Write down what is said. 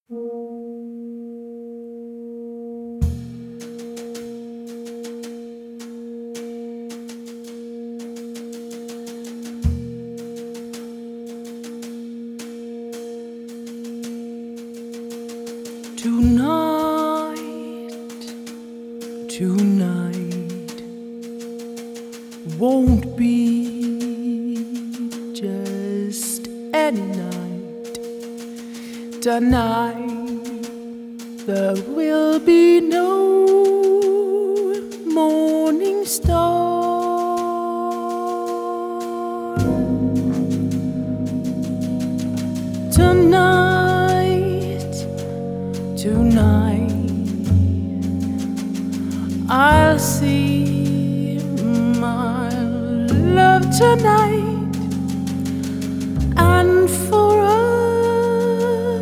Tonight won't be just any night. Tonight there will be no morning star. Tonight I'll see my love tonight.